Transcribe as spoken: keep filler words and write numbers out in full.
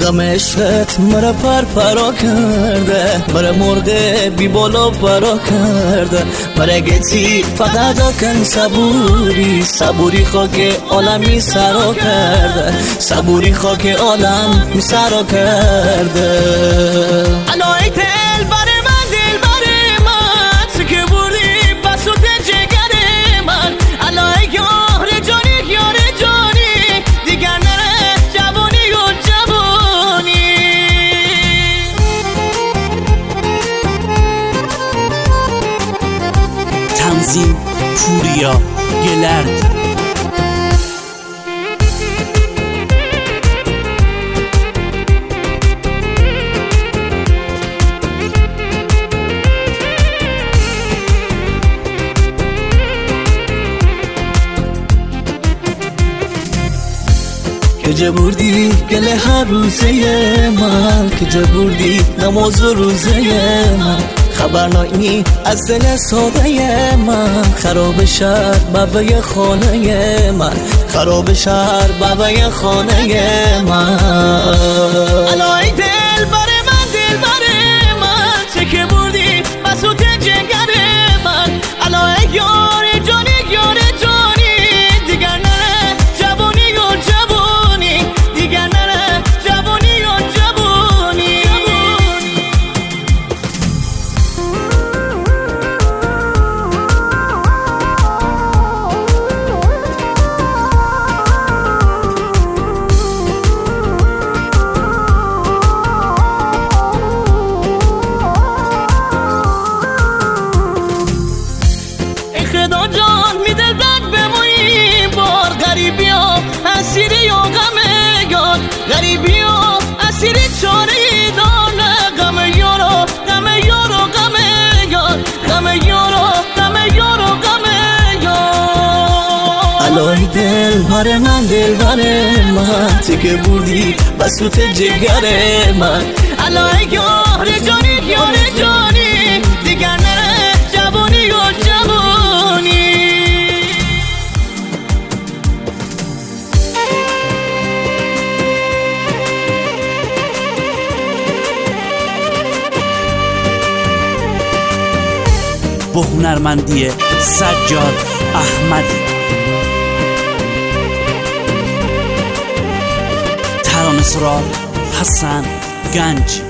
غم عشقت مرا پر پرا کرده، مرا مرغ بی بالا برا کرده. مرا گتی فقط کن صبوری، صبوری خاک عالمی سرا کرده، صبوری خاک عالم می سرا کرده. الای دل بر من، دل بر من، تو که بردی بسوت جگر من. الای یار جانی، یار جانی، دیگر نره جوانی و جوانی. تنظیم پوریا گلرد. که جبوردی گله هر روزه من، که جبوردی نماز و روزه من. خبر نایی از دل ساده من، خراب شهر بابای خانه من، خراب شهر بابای خانه من. الای دل بر من، دل بر من، چه که بردی بسوت جگر من. الای یار جانی، یار جانی، دیگر نره جوانی و جوانی، دیگر نره جوانی و جوانی. خدا جان می دل بد بمونی بار، غریبی ها اسیری یا غم یار، غریبی ها اسیری چاری دانه. غم یارو، غم یارو، غم یار، غم یارو، غم یارو، غم یار. الای دل بر من، دل بر من، تو که بردی بسوت جگر من. الای یار جانی، یار جانی، دیگر نره جوانی و جوانی. با هنرمندی سجاد احمدی. ترانه‌سرا حسن گنج.